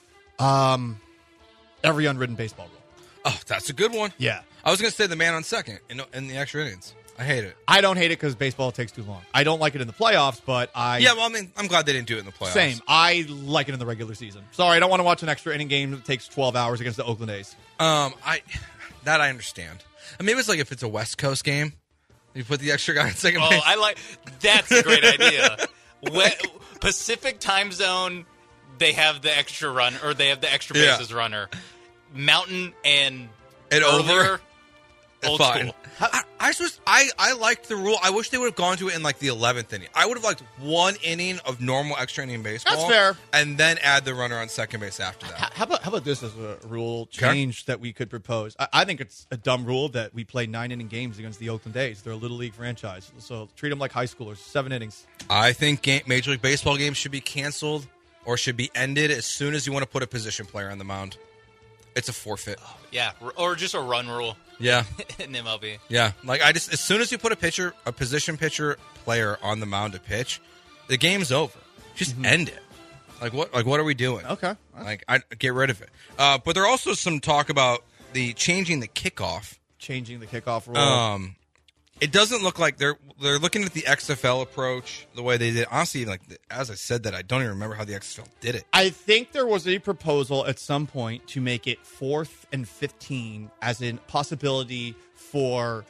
Um, every unwritten baseball rule. Oh, that's a good one. Yeah. I was going to say the man on second in, in the extra innings. I hate it. I don't hate it because baseball takes too long. I don't like it in the playoffs, but I... Yeah, well, I mean, I'm glad they didn't do it in the playoffs. Same. I like it in the regular season. Sorry, I don't want to watch an extra inning game that takes twelve hours against the Oakland A's. Um, I that I understand. And maybe it's like if it's a West Coast game, you put the extra guy in second Oh, base. I like that's a great idea. When, Pacific time zone, they have the extra run or they have the extra Yeah. bases runner. Mountain and And earlier, over? old Fine. school. I, I just I, I liked the rule. I wish they would have gone to it in like the eleventh inning. I would have liked one inning of normal extra inning baseball. That's fair. And then add the runner on second base after that. How about how about this as a rule change that we could propose? I, I think it's a dumb rule that we play nine inning games against the Oakland A's. They're a little league franchise, so treat them like high schoolers. Seven innings. I think game, Major League Baseball games should be canceled or should be ended as soon as you want to put a position player on the mound. It's a forfeit. Yeah, or just a run rule. Yeah. In M L B. Yeah, like I just as soon as you put a pitcher, a position pitcher player on the mound to pitch, the game's over. Just Mm-hmm. end it. Like what? Like what are we doing? Okay, like I get rid of it. Uh, but there also some talk about the changing the kickoff. Changing the kickoff rule. Um, it doesn't look like they're they're looking at the X F L approach the way they did. Honestly, like as I said that, I don't even remember how the X F L did it. I think there was a proposal at some point to make it fourth and fifteen as in possibility for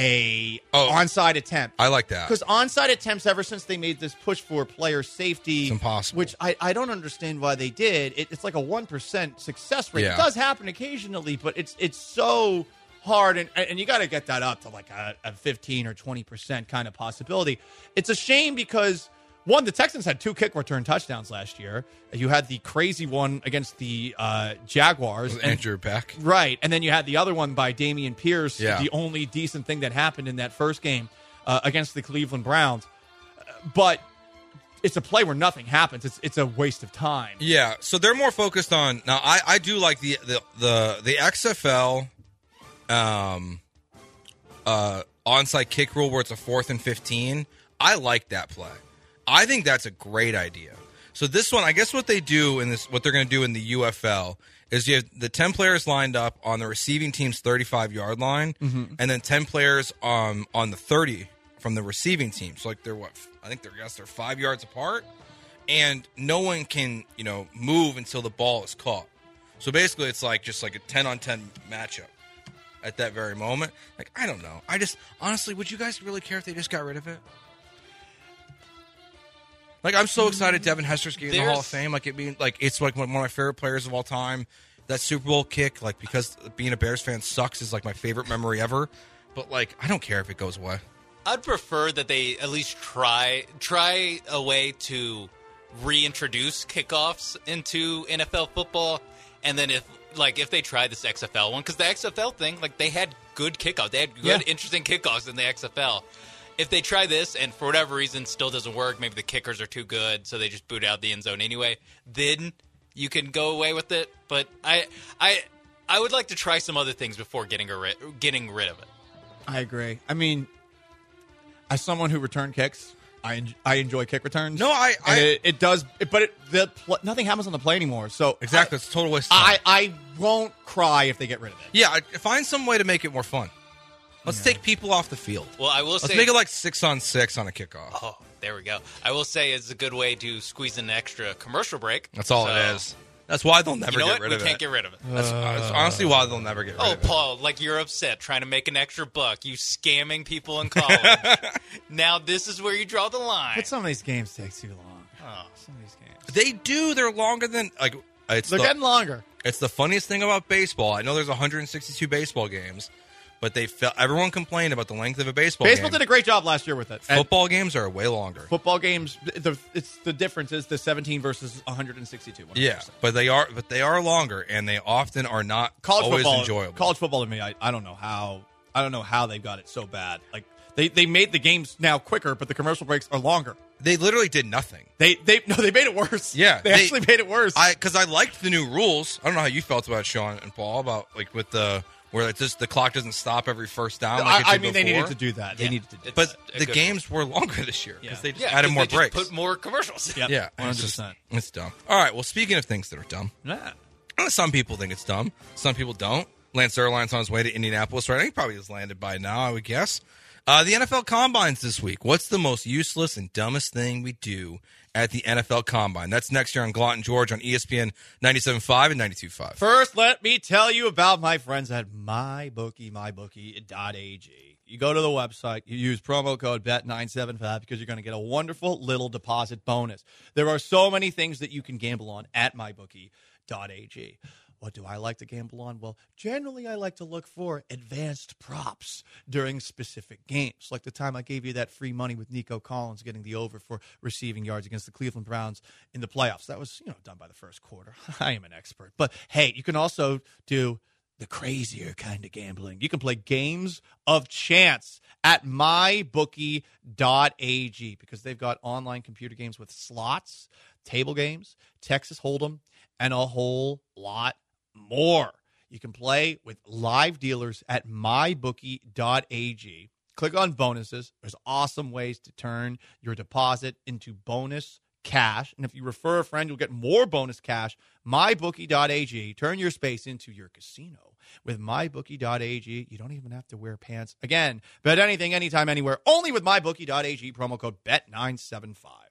a Oh. onside attempt. I like that. Because onside attempts, ever since they made this push for player safety, It's impossible. which I, I don't understand why they did. It, it's like a one percent success rate. Yeah. It does happen occasionally, but it's it's so hard, and and you got to get that up to like a, a fifteen or twenty percent kind of possibility. It's a shame because, one, the Texans had two kick return touchdowns last year. You had the crazy one against the uh, Jaguars. With and- Andrew Beck. Right. And then you had the other one by Damian Pierce, Yeah. the only decent thing that happened in that first game uh, against the Cleveland Browns. Uh, But it's a play where nothing happens. It's it's a waste of time. Yeah, so they're more focused on now. I, I do like the the the, the X F L um uh onside kick rule where it's a fourth and fifteen. I like that play. I think that's a great idea. So this one, I guess what they do in this, what they're going to do in the U F L is you have the ten players lined up on the receiving team's thirty-five yard line, Mhm. and then ten players um on the thirty from the receiving team. So like they're what I think they're I guess they're five yards apart. And no one can, you know, move until the ball is caught. So basically, it's like just like a ten on ten matchup at that very moment. Like, I don't know. I just, honestly, would you guys really care if they just got rid of it? Like, I'm so excited Devin Hester's getting in the Hall of There's- Fame. Like, it being, like, it's like one of my favorite players of all time. That Super Bowl kick, like, because being a Bears fan sucks, is like my favorite memory ever. But, like, I don't care if it goes away. I'd prefer that they at least try try a way to reintroduce kickoffs into N F L football, and then if like if they try this X F L one, because the X F L thing, like they had good kickoffs, they had good, Yeah. interesting kickoffs in the X F L. If they try this and for whatever reason still doesn't work, maybe the kickers are too good, so they just boot out the end zone anyway, then you can go away with it. But I, I, I would like to try some other things before getting a ri- getting rid of it. I agree. I mean, as someone who returned kicks, I en- I enjoy kick returns. No, I, And I it, it does, it, but it, the pl- nothing happens on the play anymore. So exactly, it's a total waste of I, time. I won't cry if they get rid of it. yeah, I, find some way to make it more fun. Let's take people off the field. Well, I will Let's say, make it like six on six on a kickoff. oh, there we go. I will say it's a good way to squeeze in an extra commercial break. That's all So, it is. That's why they'll never You know get what? rid We of can't it. get rid of it. That's, that's honestly why they'll never get rid Oh, of it. Paul, like you're upset trying to make an extra buck. You scamming people in college. Now this is where you draw the line. But some of these games take too long. Oh. Some of these games. They do. They're longer than like. It's They're the, getting longer. It's the funniest thing about baseball. I know there's one hundred sixty-two baseball games, but they felt everyone complained about the length of a baseball. Baseball game. did a great job last year with it. And Football games are way longer. football games, the it's the difference is the seventeen versus one hundred sixty-two. one hundred percent. Yeah, but they are, but they are longer, and they often are not College always football, enjoyable. College football to me, I, I don't know how I don't know how they've got it so bad. Like they, they made the games now quicker, but the commercial breaks are longer. They literally did nothing. They they no, they made it worse. Yeah, they, they- actually made it worse. I because I liked the new rules. I don't know how you felt about it, Sean and Paul, about like with the where it just the clock doesn't stop every first down. Like it I, I did mean, they before. needed to do that. They Yeah. needed to do It's But a the good games were longer this year because Yeah. they just Yeah, added 'cause more they breaks. Just put more commercials. Yep. yeah, one it's hundred just percent. it's dumb. All right, well, speaking of things that are dumb, Yeah. some people think it's dumb. Some people don't. Lance Zierlein's on his way to Indianapolis right now. He probably has landed by now, I would guess. Uh, the N F L Combines this week. What's the most useless and dumbest thing we do at the N F L Combine? That's next year on Glott and George on E S P N ninety-seven point five and ninety-two point five. First, let me tell you about my friends at MyBookie, my bookie dot a g. You go to the website, you use promo code B E T nine seven five because you're going to get a wonderful little deposit bonus. There are so many things that you can gamble on at my bookie dot a g. What do I like to gamble on? Well, generally I like to look for advanced props during specific games. Like the time I gave you that free money with Nico Collins getting the over for receiving yards against the Cleveland Browns in the playoffs. That was, you know, done by the first quarter. I am an expert. But hey, you can also do the crazier kind of gambling. You can play games of chance at my bookie dot a g because they've got online computer games with slots, table games, Texas Hold'em, and a whole lot more. You can play with live dealers at my bookie dot a g. Click on bonuses. There's awesome ways to turn your deposit into bonus cash. And if you refer a friend, you'll get more bonus cash. my bookie dot a g. Turn your space into your casino. With my bookie dot a g, you don't even have to wear pants. Again, bet anything, anytime, anywhere. Only with my bookie dot a g. Promo code B E T nine seven five.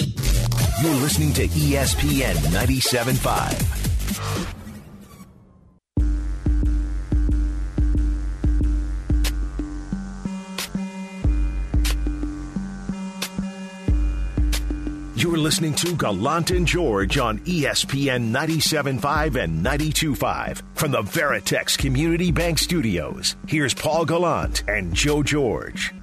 You're listening to E S P N ninety-seven point five. You're listening to Gallant and George on E S P N ninety-seven point five and ninety-two point five from the Veritex Community Bank Studios. Here's Paul Gallant and Joe George.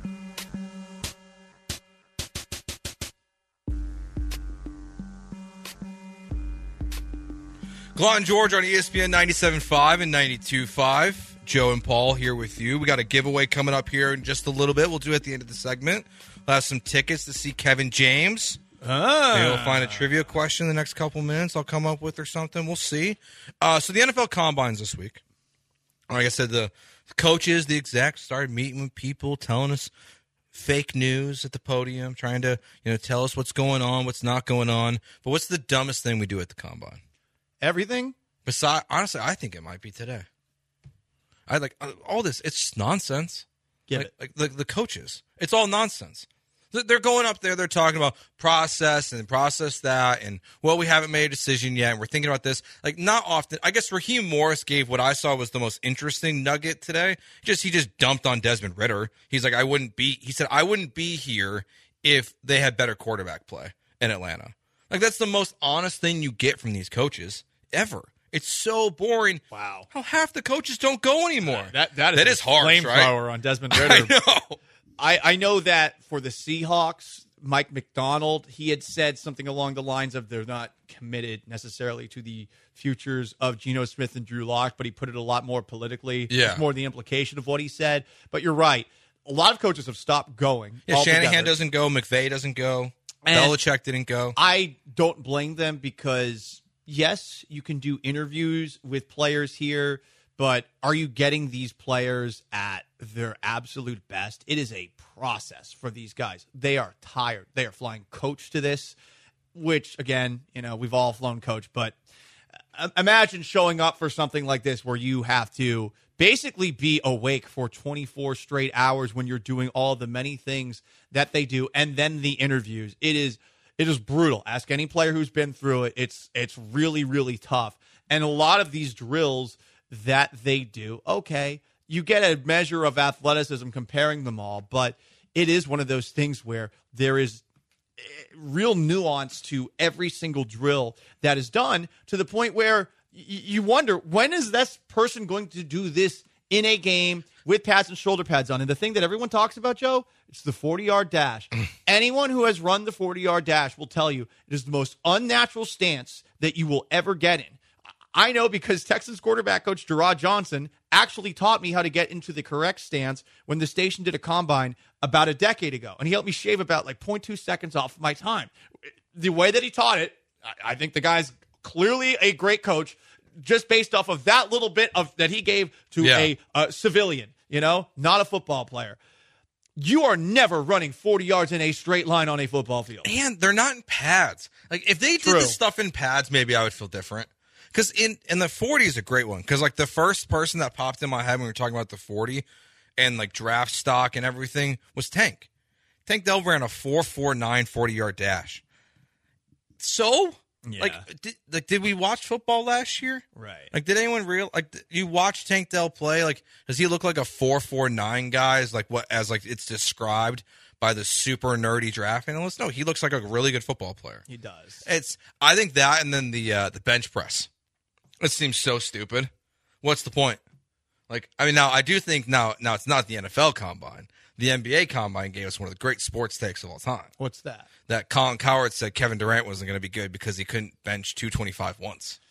Glott and George on E S P N ninety-seven point five and ninety-two point five. Joe and Paul here with you. We got a giveaway coming up here in just a little bit. We'll do it at the end of the segment. We'll have some tickets to see Kevin James. Ah. Maybe we'll find a trivia question in the next couple minutes I'll come up with or something. We'll see. Uh, so the N F L Combines this week. Like I said, the coaches, the execs started meeting with people, telling us fake news at the podium, trying to you know tell us what's going on, what's not going on. But what's the dumbest thing we do at the Combine? Everything? Besides, honestly, I think it might be today. I like uh, all this. It's just nonsense. Give like, it. Like the, the coaches. It's all nonsense. Th- They're going up there. They're talking about process and process that, and well, we haven't made a decision yet, and we're thinking about this. Like not often. I guess Raheem Morris gave what I saw was the most interesting nugget today. Just he just dumped on Desmond Ridder. He's like, I wouldn't be. He said, I wouldn't be here if they had better quarterback play in Atlanta. Like that's the most honest thing you get from these coaches ever. It's so boring. Wow. How half the coaches don't go anymore. That that is, that is harsh, right? Flamethrower on Desmond Ridder. I know. I, I know that for the Seahawks, Mike McDonald. He had said something along the lines of they're not committed necessarily to the futures of Geno Smith and Drew Lock, but he put it a lot more politically. Yeah. It's more the implication of what he said. But you're right. A lot of coaches have stopped going. Yeah, altogether. Shanahan doesn't go. McVay doesn't go. And Belichick didn't go. I don't blame them because, yes, you can do interviews with players here, but are you getting these players at their absolute best? It is a process for these guys. They are tired. They are flying coach to this, which, again, you know, we've all flown coach, but imagine showing up for something like this where you have to basically be awake for twenty-four straight hours when you're doing all the many things that they do, and then the interviews. It is it is brutal. Ask any player who's been through it. It's it's really, really tough. And a lot of these drills that they do, okay, you get a measure of athleticism comparing them all, but it is one of those things where there is real nuance to every single drill that is done, to the point where you wonder, when is this person going to do this in a game with pads and shoulder pads on? And the thing that everyone talks about, Joe, it's the forty-yard dash. Anyone who has run the forty-yard dash will tell you it is the most unnatural stance that you will ever get in. I know because Texans quarterback coach Gerard Johnson actually taught me how to get into the correct stance when the station did a combine about a decade ago. And he helped me shave about like zero point two seconds off my time. The way that he taught it, I think the guy's clearly a great coach just based off of that little bit of that he gave to Yeah. a, a civilian, you know, not a football player. You are never running forty yards in a straight line on a football field. And they're not in pads. Like, if they did True. the stuff in pads, maybe I would feel different. Because in, in the forty is a great one. Because, like, the first person that popped in my head when we were talking about the forty and, like, draft stock and everything was Tank. Tank Dell ran a four four nine forty-yard dash. So? Yeah. Like, did, like, did we watch football last year? Right. Like, did anyone real like did you watch Tank Dell play? Like, does he look like a four four nine guy? As like what as like it's described by the super nerdy draft analyst? No, he looks like a really good football player. He does. It's I think that, and then the uh, the bench press. It seems so stupid. What's the point? Like, I mean, now I do think now now it's not the N F L combine. The N B A combine gave us one of the great sports takes of all time. What's that? That Colin Cowherd said Kevin Durant wasn't going to be good because he couldn't bench two twenty-five once.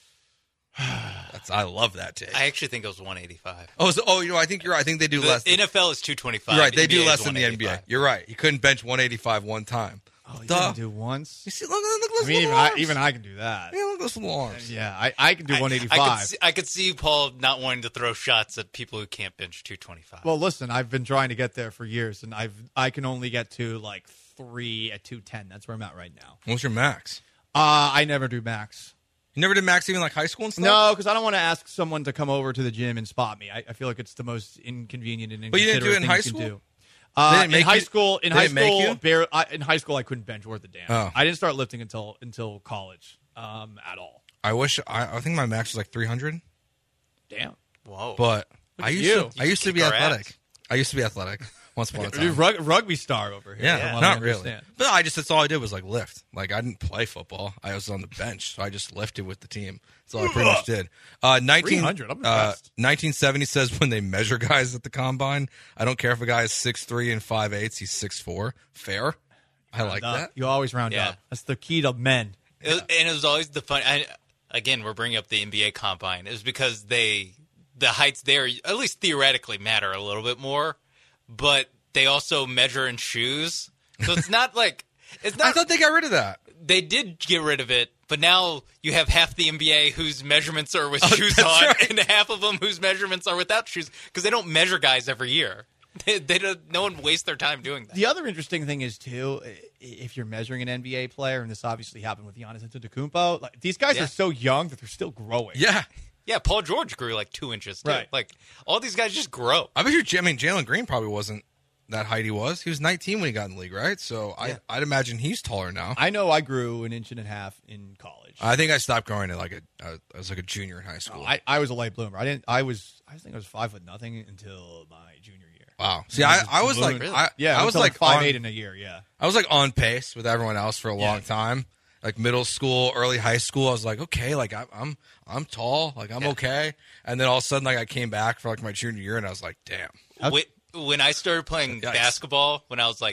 That's I love that take. I actually think it was one eighty-five. Oh, so, oh, you know, I think you're right. I think they do The less. Than, N F L is two twenty-five. You're right. They N B A do is less than the N B A. one eighty-five. You're right. He couldn't bench one eighty-five one time. Oh, you Duh. didn't do once? You see, look, look, look, I mean, even little I, arms. even I can do that. Yeah, look at those little arms. Yeah, I, I can do I- one I eighty-five. could, see, I could see Paul not wanting to throw shots at people who can't bench two twenty-five. Well, listen, I've been trying to get there for years, and I've I can only get to like three at two ten. That's where I'm at right now. What's your max? Uh, I never do max. You never did max even like high school and stuff? No, because I don't want to ask someone to come over to the gym and spot me. I, I feel like it's the most inconvenient and But you didn't do it in inconsiderate high thing you school? can do. Uh, They didn't in make high you- school, in they high didn't make school, you? bare, I, in high school, I couldn't bench worth a damn. Oh. I didn't start lifting until until college um, at all. I wish I, I think my max was like three hundred. Damn. Whoa. But Look I at used you. to I used to be kick our athletic. ass. I used to be athletic once upon a Dude, time. rug, rugby star over here. Yeah, from what I not really. understand. But I just that's all I did was like lift. Like I didn't play football. I was on the bench, so I just lifted with the team. That's all I pretty much did. Uh, nineteen three hundred, I'm uh, impressed. nineteen seventy says when they measure guys at the combine, I don't care if a guy is six three and five eighths, he's six four. Fair. I like Uh, that. You always round Yeah. up. That's the key to men. It was- and it was always the fun. I, again, we're bringing up the N B A combine. It was because they, the heights there, at least theoretically, matter a little bit more, but they also measure in shoes. So it's not like it's not. I thought they got rid of that. They did get rid of it, but now you have half the N B A whose measurements are with shoes that's on, right. and half of them whose measurements are without shoes because they don't measure guys every year. They, they don't. No one wastes their time doing that. The other interesting thing is too, i- if you're measuring an N B A player, and this obviously happened with Giannis Antetokounmpo, like these guys Yeah. are so young that they're still growing. Yeah. Yeah, Paul George grew like two inches. Too. Right. Like all these guys just grow. I bet you. J- I mean, Jalen Green probably wasn't that height he was. He was nineteen when he got in the league, right? So Yeah. I, I'd imagine he's taller now. I know I grew an inch and a half in college. I think I stopped growing at like a uh, I was like a junior in high school. I, I was a late bloomer. I didn't. I was. I think I was five foot nothing until my junior year. Wow. See, I, I was like, Ballooned. I, yeah, I was until like five on, eight in a year. Yeah. I was like on pace with everyone else for a long Yeah. time. Like middle school, early high school, I was like, okay, like I, I'm, I'm tall, like I'm Yeah. okay. And then all of a sudden, like I came back for like my junior year, and I was like, damn. Wh- When I started playing Yikes. basketball, when I was like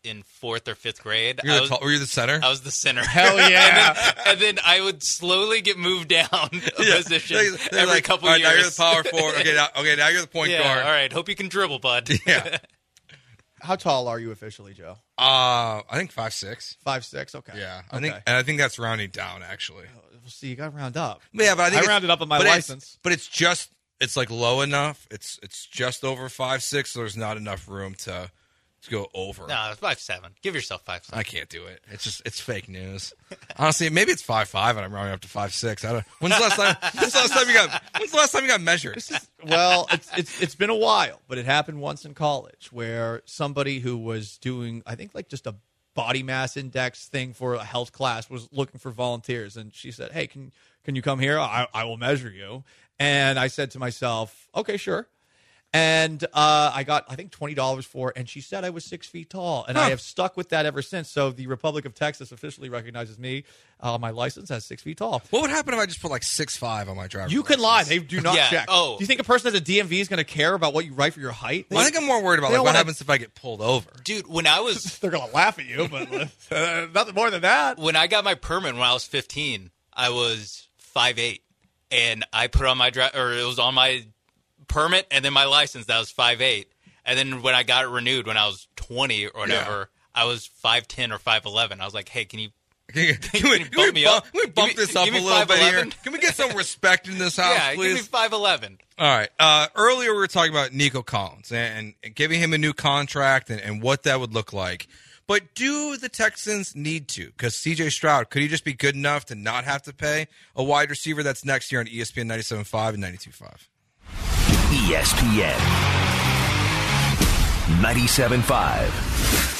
in fourth or fifth grade. You're I the was, tall, were you the center? I was the center. Hell yeah. and, then, and then I would slowly get moved down a Yeah. position They're- they're every like, couple all right, years. now you're the power forward. Okay, now, okay, now you're the point yeah, guard. all right. Hope you can dribble, bud. Yeah. How tall are you officially, Joe? Uh, I think five six. Five six. Okay. Yeah, I Okay. think, and I think that's rounding down actually. We'll see. You got to round up. Yeah, but I think I it's- rounded up on my but it's- license. but it's just it's like low enough. It's it's just over five six. So there's not enough room to to go over. No, five seven. Give yourself five seven. I can't do it. It's just it's fake news. Honestly, maybe it's five five, and I'm rounding up to five six. I don't. When's the last time? When's the last time you got? When's the last time you got measured? Well, it's it's it's been a while, but it happened once in college where somebody who was doing, I think, like just a body mass index thing for a health class was looking for volunteers, and she said, "Hey, can can you come here? I, I will measure you." And I said to myself, "Okay, sure." And uh, I got, I think, twenty dollars for it. And she said I was six feet tall. And Huh. I have stuck with that ever since. So the Republic of Texas officially recognizes me. Uh, my license as six feet tall. What would happen if I just put like six five on my driver's You can lie. license? They do not Yeah. check. Oh. Do you think a person at a D M V is going to care about what you write for your height? Well, I think I'm more worried about They like don't what wanna- happens if I get pulled over. Dude, when I was They're going to laugh at you, but uh, nothing more than that. when I got my permit when I was fifteen, I was five eight, and I put on my dri- or it was on my permit and then my license that was five eight, and then when I got it renewed when I was twenty or whatever, I was five ten or five eleven. I was like, hey, can you? Can, you- can we, you can we bump me bump, up? can we bump Give me- this up a give me little bit here? five eleven? Can we get some respect in this house, yeah, please? give me five eleven. All right. Uh, earlier, we were talking about Nico Collins and, and giving him a new contract and, and what that would look like. But do the Texans need to? Because C J Stroud, could he just be good enough to not have to pay a wide receiver? That's next year on E S P N ninety-seven point five and ninety-two point five. E S P N ninety-seven point five.